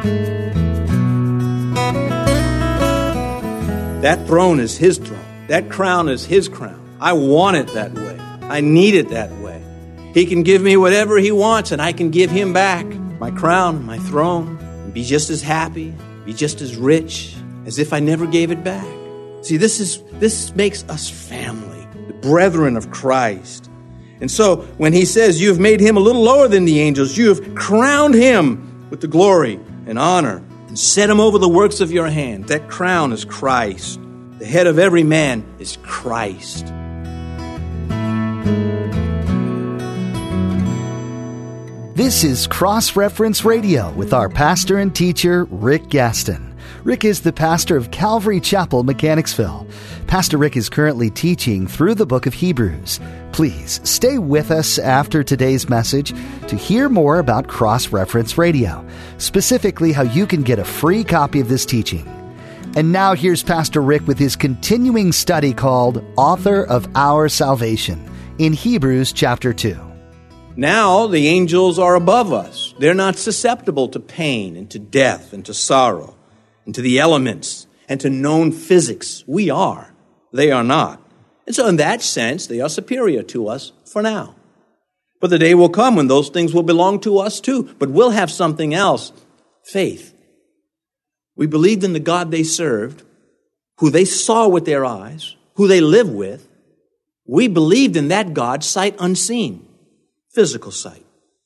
That throne is His throne. That crown is His crown. I want it that way. I need it that way. He can give me whatever He wants, and I can give Him back my crown, my throne, and be just as happy, be just as rich as if I never gave it back. See, this makes us family, the brethren of Christ. And so when He says, you have made Him a little lower than the angels, you have crowned Him with the glory and honor and set Him over the works of your hand. That crown is Christ. The head of every man is Christ. This is Cross-Reference Radio with our pastor and teacher, Rick Gaston. Rick is the pastor of Calvary Chapel, Mechanicsville. Pastor Rick is currently teaching through the book of Hebrews. Please stay with us after today's message to hear more about Cross-Reference Radio, specifically how you can get a free copy of this teaching. And now here's Pastor Rick with his continuing study called Author of Our Salvation in Hebrews chapter 2. Now the angels are above us. They're not susceptible to pain and to death and to sorrow and to the elements and to known physics. We are. They are not. And so in that sense, they are superior to us for now. But the day will come when those things will belong to us too. But we'll have something else. Faith. We believed in the God they served, who they saw with their eyes, who they lived with. We believed in that God sight unseen. Physical sight.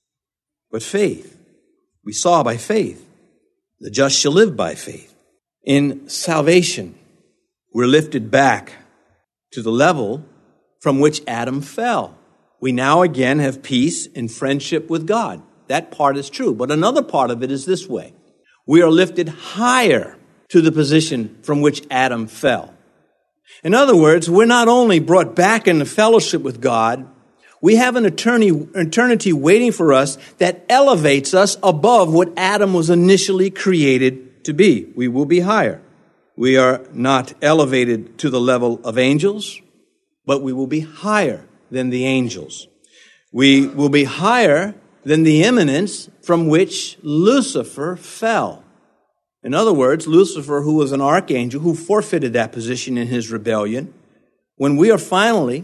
But faith, we saw by faith. The just shall live by faith. In salvation, we're lifted back to the level from which Adam fell. We now again have peace and friendship with God. That part is true. But another part of it is this way. We are lifted higher to the position from which Adam fell. In other words, we're not only brought back into fellowship with God, we have an eternity waiting for us that elevates us above what Adam was initially created to be. We will be higher. We are not elevated to the level of angels, but we will be higher than the angels. We will be higher than the eminence from which Lucifer fell. In other words, Lucifer, who was an archangel, who forfeited that position in his rebellion, when we are finally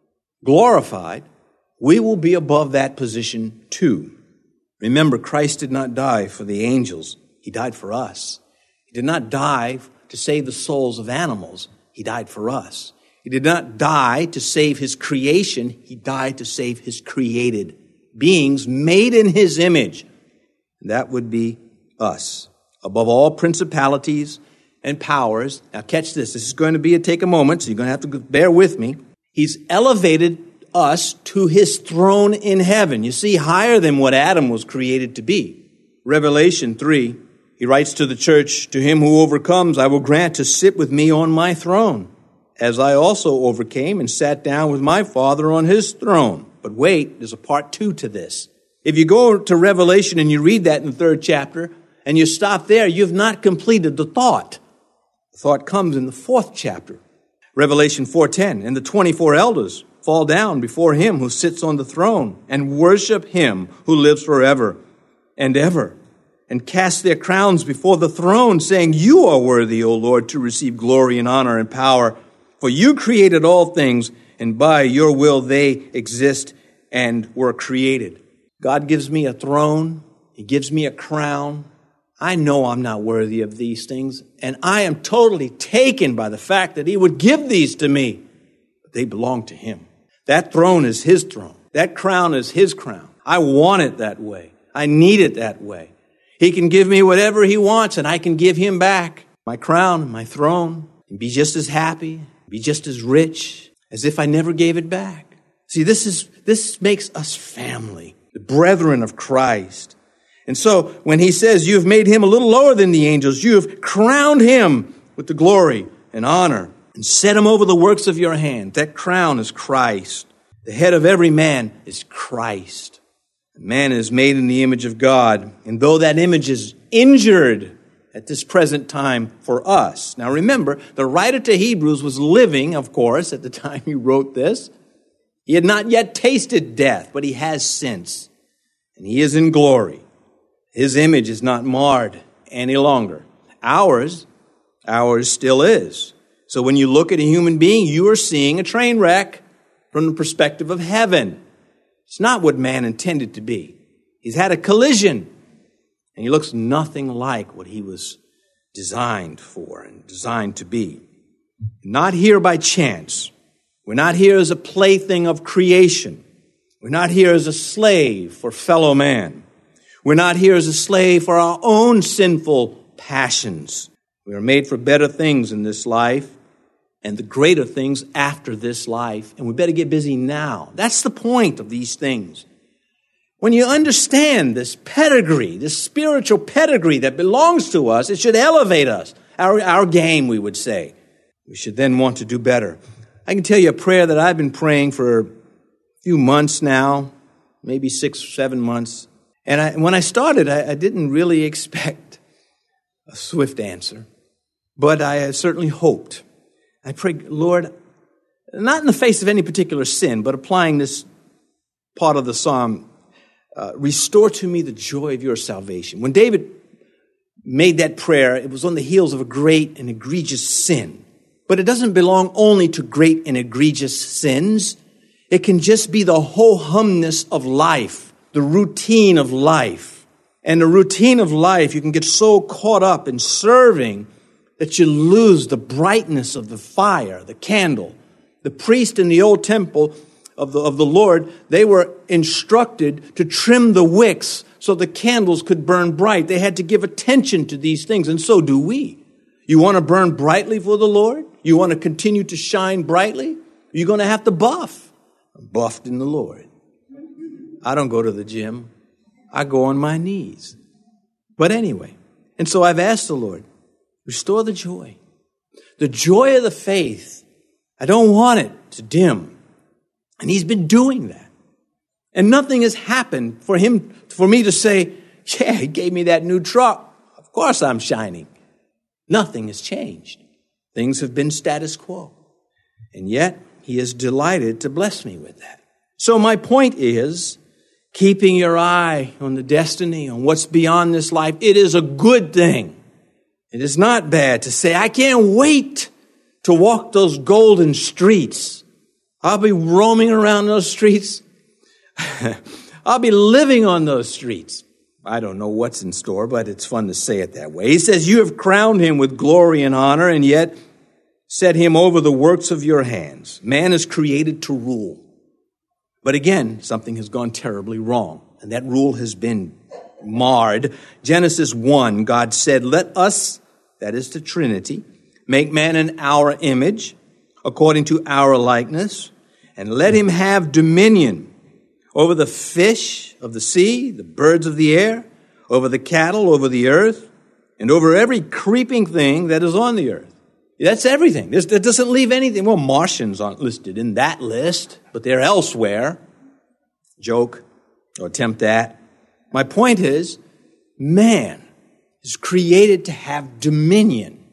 glorified, we will be above that position too. Remember, Christ did not die for the angels. He died for us. He did not die to save the souls of animals. He died for us. He did not die to save His creation. He died to save His created beings made in His image. That would be us. Above all principalities and powers. Now catch this. This is going to take a moment, so you're going to have to bear with me. He's elevated us to His throne in heaven. You see, higher than what Adam was created to be. Revelation 3, He writes to the church, to him who overcomes, I will grant to sit with me on my throne, as I also overcame and sat down with my Father on His throne. But wait, there's a part 2 to this. If you go to Revelation and you read that in the 3rd chapter, and you stop there, you've not completed the thought. The thought comes in the 4th chapter. Revelation 4:10, and the 24 elders fall down before Him who sits on the throne and worship Him who lives forever and ever, and cast their crowns before the throne, saying, You are worthy, O Lord, to receive glory and honor and power, for You created all things, and by Your will they exist and were created. God gives me a throne. He gives me a crown. I know I'm not worthy of these things, and I am totally taken by the fact that He would give these to me. But they belong to Him. That throne is His throne. That crown is His crown. I want it that way. I need it that way. He can give me whatever He wants, and I can give Him back my crown, my throne, and be just as happy, be just as rich as if I never gave it back. See, this makes us family, the brethren of Christ. And so when He says, you have made Him a little lower than the angels, you have crowned Him with the glory and honor and set Him over the works of your hand. That crown is Christ. The head of every man is Christ. Man is made in the image of God. And though that image is injured at this present time for us. Now remember, the writer to Hebrews was living, of course, at the time he wrote this. He had not yet tasted death, but he has since. And he is in glory. His image is not marred any longer. Ours still is. So when you look at a human being, you are seeing a train wreck from the perspective of heaven. It's not what man intended to be. He's had a collision, and he looks nothing like what he was designed for and designed to be. Not here by chance. We're not here as a plaything of creation. We're not here as a slave for fellow man. We're not here as a slave for our own sinful passions. We are made for better things in this life and the greater things after this life. And we better get busy now. That's the point of these things. When you understand this pedigree, this spiritual pedigree that belongs to us, it should elevate us, our game, we would say. We should then want to do better. I can tell you a prayer that I've been praying for a few months now, maybe 6 or 7 months. And when I started, I didn't really expect a swift answer, but I certainly hoped. I prayed, Lord, not in the face of any particular sin, but applying this part of the psalm, restore to me the joy of your salvation. When David made that prayer, it was on the heels of a great and egregious sin. But it doesn't belong only to great and egregious sins. It can just be the ho-humness of life, the routine of life. And the routine of life, you can get so caught up in serving that you lose the brightness of the fire, the candle. The priest in the old temple of the Lord, they were instructed to trim the wicks so the candles could burn bright. They had to give attention to these things, and so do we. You want to burn brightly for the Lord? You want to continue to shine brightly? You're going to have to buff. I'm buffed in the Lord. I don't go to the gym. I go on my knees. But anyway, and so I've asked the Lord, restore the joy. The joy of the faith. I don't want it to dim. And he's been doing that. And nothing has happened for me to say, yeah, he gave me that new truck. Of course I'm shining. Nothing has changed. Things have been status quo. And yet, he is delighted to bless me with that. So my point is, keeping your eye on the destiny, on what's beyond this life, it is a good thing. It is not bad to say, I can't wait to walk those golden streets. I'll be roaming around those streets. I'll be living on those streets. I don't know what's in store, but it's fun to say it that way. He says, you have crowned him with glory and honor, and yet set him over the works of your hands. Man is created to rule. But again, something has gone terribly wrong, and that rule has been marred. Genesis 1, God said, let us, that is the Trinity, make man in our image, according to our likeness, and let him have dominion over the fish of the sea, the birds of the air, over the cattle, over the earth, and over every creeping thing that is on the earth. That's everything. That doesn't leave anything. Well, Martians aren't listed in that list, but they're elsewhere. Joke or attempt that. My point is, man is created to have dominion.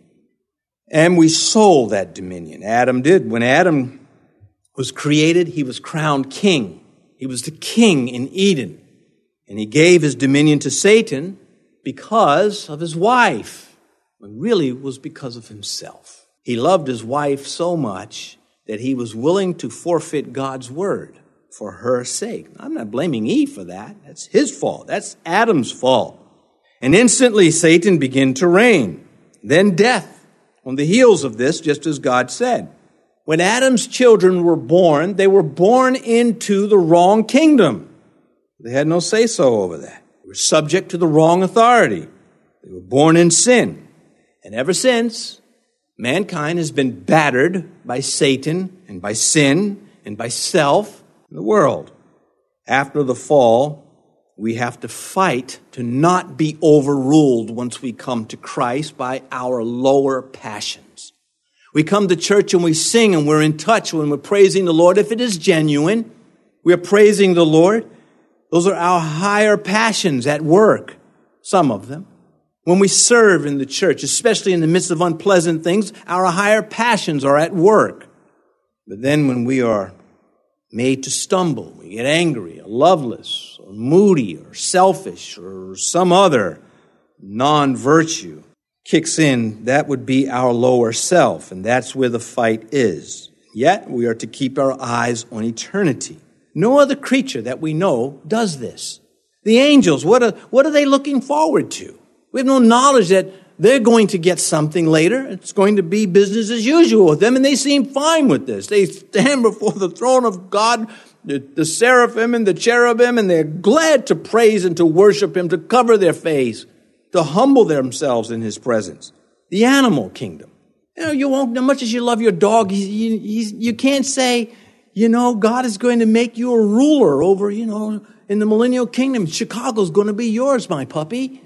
And we sold that dominion. Adam did. When Adam was created, he was crowned king. He was the king in Eden. And he gave his dominion to Satan because of his wife. When really it was because of himself. He loved his wife so much that he was willing to forfeit God's word for her sake. I'm not blaming Eve for that. That's his fault. That's Adam's fault. And instantly Satan began to reign. Then death on the heels of this, just as God said. When Adam's children were born, they were born into the wrong kingdom. They had no say-so over that. They were subject to the wrong authority. They were born in sin. And ever since, mankind has been battered by Satan and by sin and by self in the world. After the fall, we have to fight to not be overruled once we come to Christ by our lower passions. We come to church and we sing and we're in touch when we're praising the Lord. If it is genuine, we are praising the Lord. Those are our higher passions at work, some of them. When we serve in the church, especially in the midst of unpleasant things, our higher passions are at work. But then when we are made to stumble, we get angry or loveless or moody or selfish or some other non-virtue kicks in, that would be our lower self, and that's where the fight is. Yet, we are to keep our eyes on eternity. No other creature that we know does this. The angels, what are they looking forward to? We have no knowledge that they're going to get something later. It's going to be business as usual with them, and they seem fine with this. They stand before the throne of God, the seraphim and the cherubim, and they're glad to praise and to worship Him, to cover their face, to humble themselves in His presence. The animal kingdom. You won't, as much as you love your dog, you can't say, God is going to make you a ruler over, in the millennial kingdom. Chicago's going to be yours, my puppy.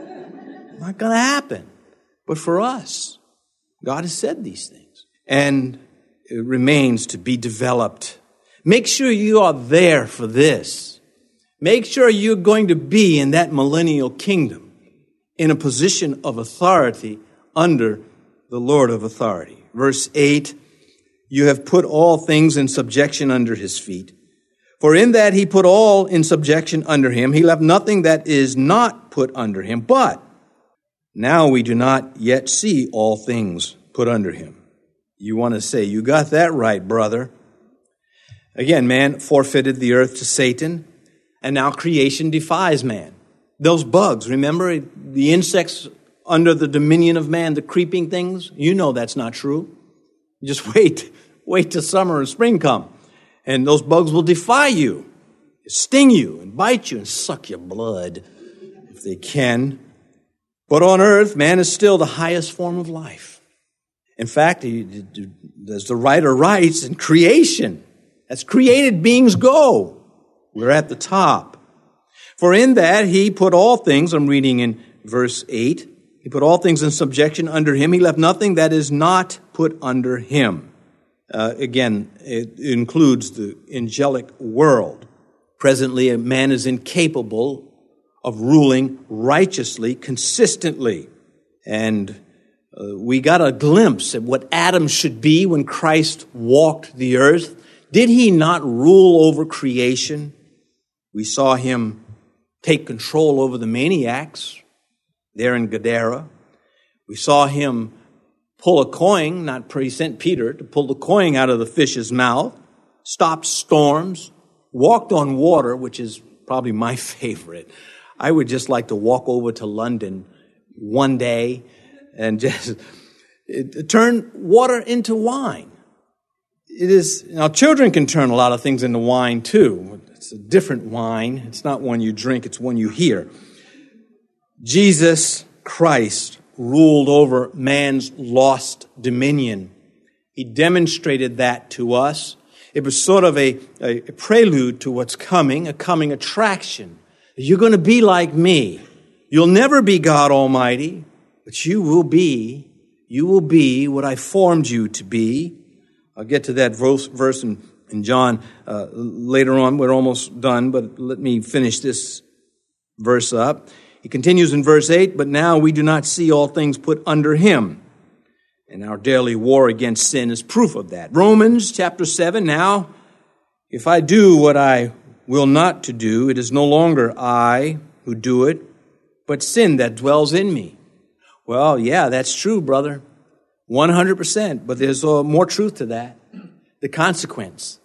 Not going to happen. But for us, God has said these things. And it remains to be developed. Make sure you are there for this. Make sure you're going to be in that millennial kingdom in a position of authority under the Lord of authority. Verse 8, you have put all things in subjection under His feet. For in that He put all in subjection under Him, He left nothing that is not put under Him. But now we do not yet see all things put under Him. You want to say, you got that right, brother. Again, man forfeited the earth to Satan, and now creation defies man. Those bugs, remember, the insects under the dominion of man, the creeping things, that's not true. Just wait till summer and spring come, and those bugs will defy you, sting you, and bite you, and suck your blood, if they can. But on earth, man is still the highest form of life. In fact, as the writer writes, in creation, as created beings go, we're at the top. For in that He put all things, I'm reading in verse 8, He put all things in subjection under Him. He left nothing that is not put under Him. Again, it includes the angelic world. Presently, a man is incapable of ruling righteously, consistently. And we got a glimpse at what Adam should be when Christ walked the earth. Did He not rule over creation? We saw Him take control over the maniacs there in Gadara. We saw Him pull a coin, He sent Peter to pull the coin out of the fish's mouth, stopped storms, walked on water, which is probably my favorite. I would just like to walk over to London one day and just turn water into wine. It is, children can turn a lot of things into wine too. It's a different wine. It's not one you drink, it's one you hear. Jesus Christ ruled over man's lost dominion. He demonstrated that to us. It was sort of a prelude to what's coming, a coming attraction. You're going to be like me. You'll never be God Almighty, but you will be what I formed you to be. I'll get to that verse in John later on. We're almost done, but let me finish this verse up. He continues in verse 8, but now we do not see all things put under Him. And our daily war against sin is proof of that. Romans chapter 7, now, if I do what I will not to do, it is no longer I who do it, but sin that dwells in me. Well, yeah, that's true, brother. 100%, but there's more truth to that. The consequence.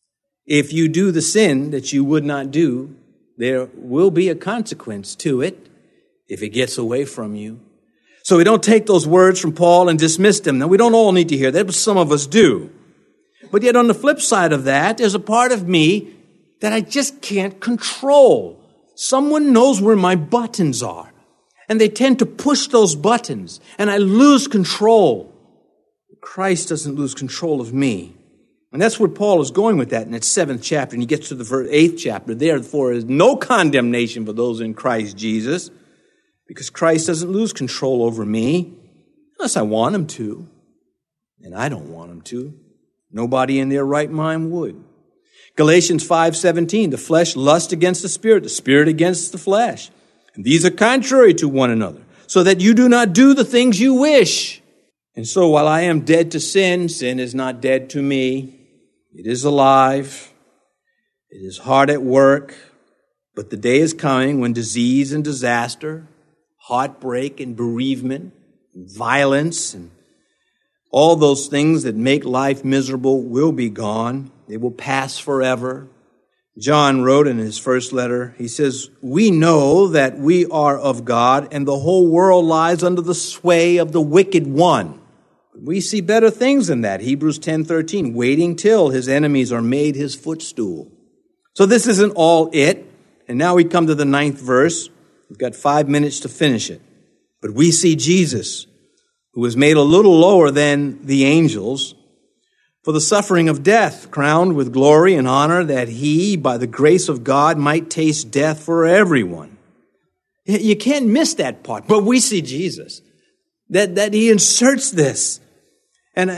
If you do the sin that you would not do, there will be a consequence to it if it gets away from you. So we don't take those words from Paul and dismiss them. Now, we don't all need to hear that, but some of us do. But yet on the flip side of that, there's a part of me that I just can't control. Someone knows where my buttons are, and they tend to push those buttons, and I lose control. Christ doesn't lose control of me. And that's where Paul is going with that in that 7th chapter, and he gets to the 8th chapter. Therefore is no condemnation for those in Christ Jesus, because Christ doesn't lose control over me, unless I want Him to, and I don't want Him to. Nobody in their right mind would. Galatians 5:17, the flesh lusts against the spirit against the flesh. And these are contrary to one another, so that you do not do the things you wish. And so while I am dead to sin, sin is not dead to me. It is alive. It is hard at work. But the day is coming when disease and disaster, heartbreak and bereavement, and violence, and all those things that make life miserable will be gone. They will pass forever. John wrote in his first letter, he says, "We know that we are of God, and the whole world lies under the sway of the wicked one." We see better things than that. Hebrews 10:13, waiting till his enemies are made his footstool. So this isn't all it. And now we come to the 9th verse. We've got 5 minutes to finish it. But we see Jesus, who was made a little lower than the angels, for the suffering of death, crowned with glory and honor, that he, by the grace of God, might taste death for everyone. You can't miss that part. But we see Jesus, that he inserts this. And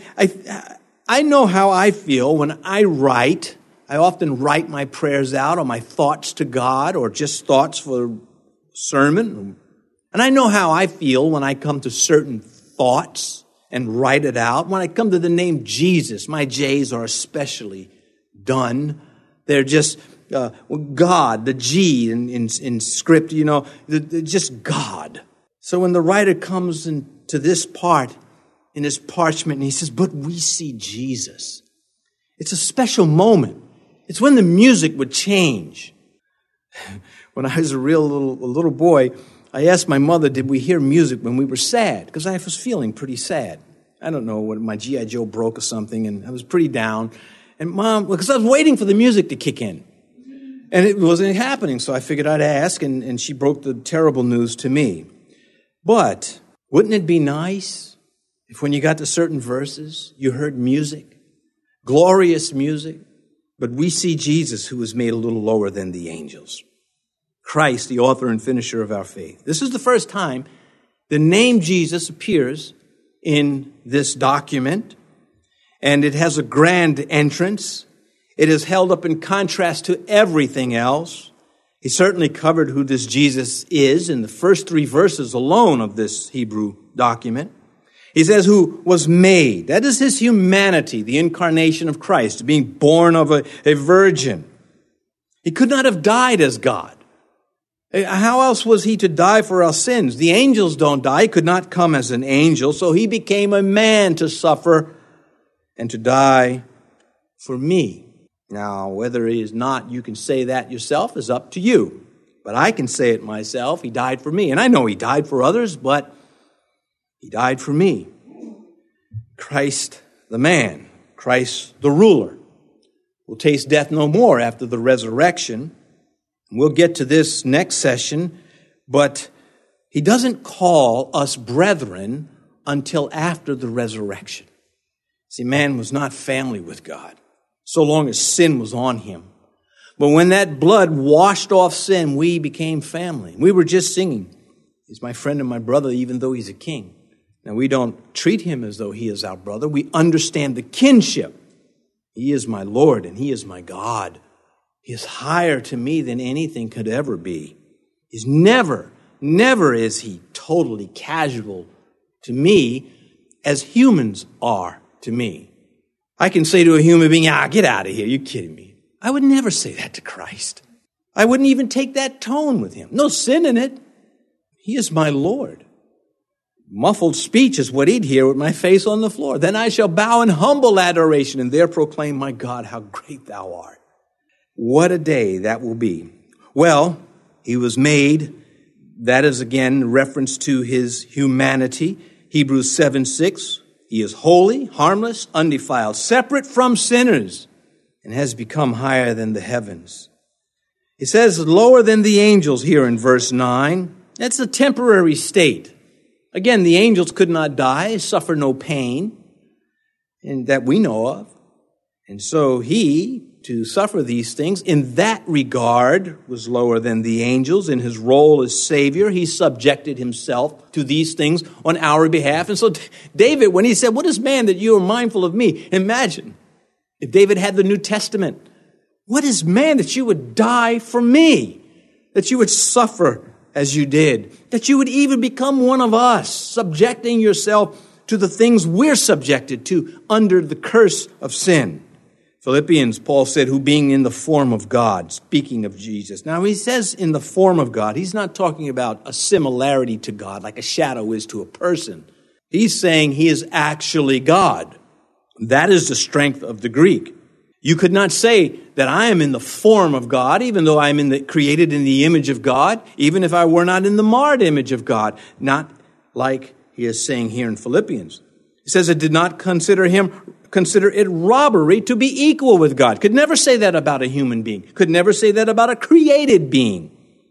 I know how I feel when I write. I often write my prayers out or my thoughts to God or just thoughts for a sermon. And I know how I feel when I come to certain thoughts and write it out. When I come to the name Jesus, my J's are especially done. They're just God, the G in script, just God. So when the writer comes into this part in his parchment and he says, "But we see Jesus," it's a special moment. It's when the music would change. When I was a little boy, I asked my mother, did we hear music when we were sad? Because I was feeling pretty sad. I don't know, when my G.I. Joe broke or something, and I was pretty down. And Mom, because I was waiting for the music to kick in. And it wasn't happening, so I figured I'd ask, and she broke the terrible news to me. But wouldn't it be nice if when you got to certain verses, you heard music, glorious music? But we see Jesus, who was made a little lower than the angels. Christ, the author and finisher of our faith. This is the first time the name Jesus appears in this document, and it has a grand entrance. It is held up in contrast to everything else. He certainly covered who this Jesus is in the first 3 verses alone of this Hebrew document. He says who was made. That is his humanity, the incarnation of Christ, being born of a virgin. He could not have died as God. How else was he to die for our sins? The angels don't die. He could not come as an angel, so he became a man to suffer and to die for me. Now, whether it is not, you can say that yourself, is up to you. But I can say it myself. He died for me. And I know he died for others, but he died for me. Christ the man, Christ the ruler, will taste death no more after the resurrection. We'll get to this next session, but he doesn't call us brethren until after the resurrection. See, man was not family with God so long as sin was on him. But when that blood washed off sin, we became family. We were just singing, "He's my friend and my brother, even though he's a king." Now, we don't treat him as though he is our brother. We understand the kinship. He is my Lord and he is my God. He is higher to me than anything could ever be. He's never is he totally casual to me as humans are to me. I can say to a human being, get out of here, you're kidding me. I would never say that to Christ. I wouldn't even take that tone with him. No sin in it. He is my Lord. Muffled speech is what he'd hear with my face on the floor. Then I shall bow in humble adoration and there proclaim, "My God, how great thou art." What a day that will be. Well, he was made. That is again reference to his humanity. Hebrews 7:6. He is holy, harmless, undefiled, separate from sinners, and has become higher than the heavens. He says lower than the angels here in verse 9. That's a temporary state. Again, the angels could not die, suffer no pain, and that we know of. And so he, to suffer these things, in that regard, was lower than the angels. In his role as Savior, he subjected himself to these things on our behalf. And so David, when he said, "What is man that you are mindful of me?" Imagine if David had the New Testament. What is man that you would die for me? That you would suffer as you did? That you would even become one of us, subjecting yourself to the things we're subjected to under the curse of sin. Philippians, Paul said, who being in the form of God, speaking of Jesus. Now, he says in the form of God, he's not talking about a similarity to God, like a shadow is to a person. He's saying he is actually God. That is the strength of the Greek. You could not say that I am in the form of God, even though I am created in the image of God, even if I were not in the marred image of God. Not like he is saying here in Philippians. He says it did not consider it robbery to be equal with God. Could never say that about a human being. Could never say that about a created being.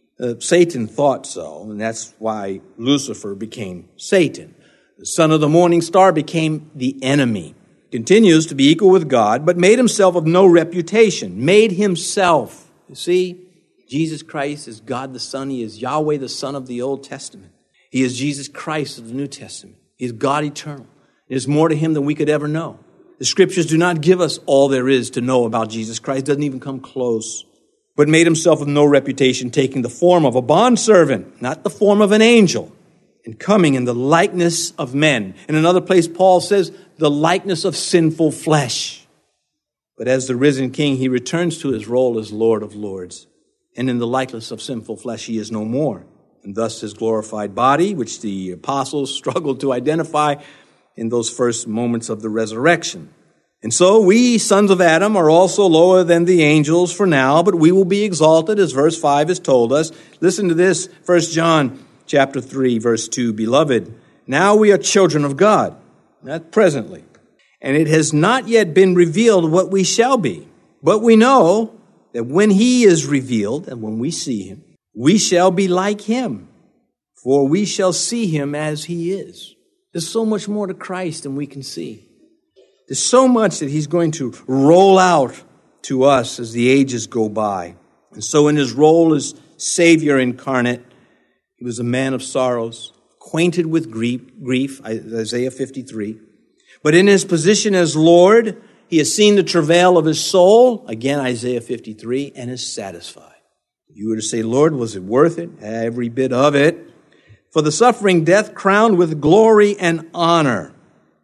Satan thought so, and that's why Lucifer became Satan. The son of the morning star became the enemy. Continues to be equal with God, but made himself of no reputation. Made himself. You see, Jesus Christ is God the Son. He is Yahweh the Son of the Old Testament. He is Jesus Christ of the New Testament. He is God eternal. There's more to him than we could ever know. The scriptures do not give us all there is to know about Jesus Christ. It doesn't even come close. But made himself of no reputation, taking the form of a bondservant, not the form of an angel, and coming in the likeness of men. In another place, Paul says, the likeness of sinful flesh. But as the risen King, he returns to his role as Lord of Lords. And in the likeness of sinful flesh, he is no more. And thus his glorified body, which the apostles struggled to identify in those first moments of the resurrection. And so we, sons of Adam, are also lower than the angels for now, but we will be exalted, as verse 5 has told us. Listen to this, 1 John chapter 3, verse 2. Beloved, now we are children of God, not presently, and it has not yet been revealed what we shall be. But we know that when he is revealed, and when we see him, we shall be like him, for we shall see him as he is. There's so much more to Christ than we can see. There's so much that he's going to roll out to us as the ages go by. And so in his role as Savior incarnate, he was a man of sorrows, acquainted with grief, Isaiah 53. But in his position as Lord, he has seen the travail of his soul, again Isaiah 53, and is satisfied. You were to say, Lord, was it worth it? Every bit of it. For the suffering death crowned with glory and honor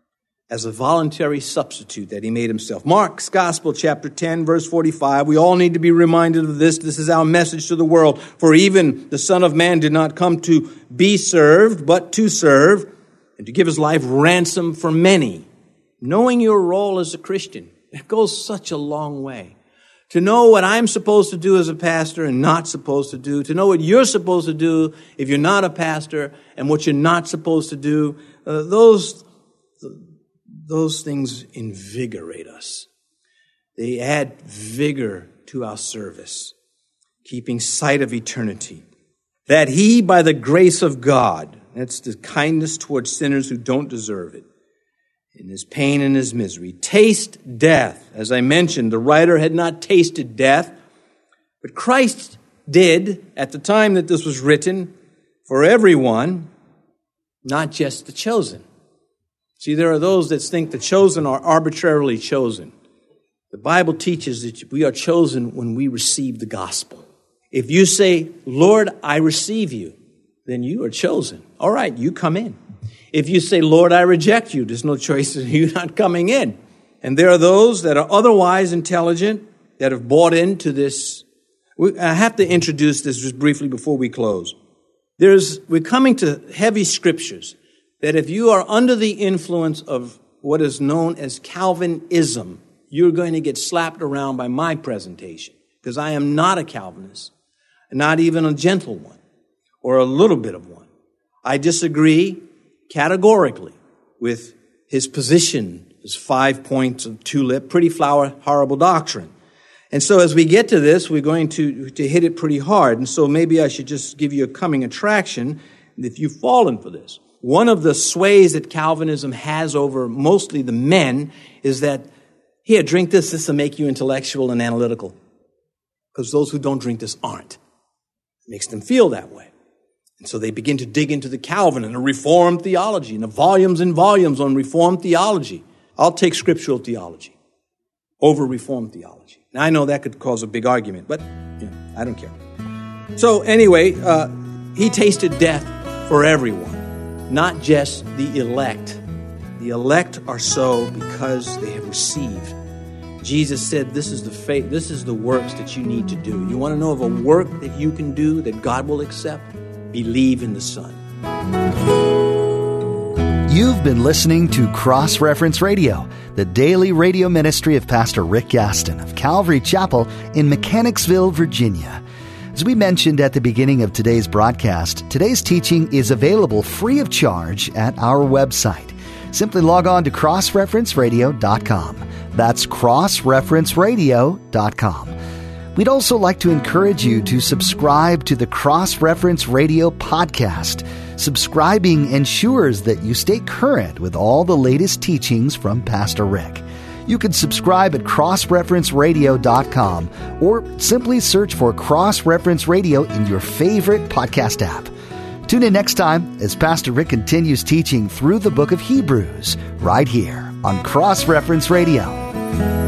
as a voluntary substitute that he made himself. Mark's Gospel, chapter 10, verse 45. We all need to be reminded of this. This is our message to the world. For even the Son of Man did not come to be served, but to serve, and to give his life ransom for many. Knowing your role as a Christian, it goes such a long way. To know what I'm supposed to do as a pastor and not supposed to do. To know what you're supposed to do if you're not a pastor and what you're not supposed to do. Those things invigorate us. They add vigor to our service, keeping sight of eternity. That he, by the grace of God, that's the kindness towards sinners who don't deserve it, in his pain and his misery, taste death. As I mentioned, the writer had not tasted death, but Christ did at the time that this was written for everyone, not just the chosen. See, there are those that think the chosen are arbitrarily chosen. The Bible teaches that we are chosen when we receive the gospel. If you say, Lord, I receive you, then you are chosen. All right, you come in. If you say, Lord, I reject you, there's no choice in you not coming in. And there are those that are otherwise intelligent that have bought into this. I have to introduce this just briefly before we close. We're coming to heavy scriptures that if you are under the influence of what is known as Calvinism, you're going to get slapped around by my presentation, because I am not a Calvinist, not even a gentle one or a little bit of one. I disagree categorically with his position, his 5 points of tulip, pretty flower, horrible doctrine. And so as we get to this, we're going to hit it pretty hard. And so maybe I should just give you a coming attraction if you've fallen for this. One of the sways that Calvinism has over mostly the men is that, here, drink this. This will make you intellectual and analytical. Because those who don't drink this aren't. It makes them feel that way. And so they begin to dig into the Calvin and the Reformed theology and the volumes and volumes on Reformed theology. I'll take scriptural theology over Reformed theology. Now, I know that could cause a big argument, but I don't care. So anyway, he tasted death for everyone, not just the elect. The elect are so because they have received Jesus said, this is the faith, this is the works that you need to do. You want to know of a work that you can do that God will accept? Believe in the Son. You've been listening to Cross Reference Radio, the daily radio ministry of Pastor Rick Gaston of Calvary Chapel in Mechanicsville, Virginia. As we mentioned at the beginning of today's broadcast, today's teaching is available free of charge at our website. Simply log on to crossreferenceradio.com. That's crossreferenceradio.com. We'd also like to encourage you to subscribe to the Cross Reference Radio podcast. Subscribing ensures that you stay current with all the latest teachings from Pastor Rick. You can subscribe at crossreferenceradio.com or simply search for Cross Reference Radio in your favorite podcast app. Tune in next time as Pastor Rick continues teaching through the book of Hebrews right here on Cross Reference Radio.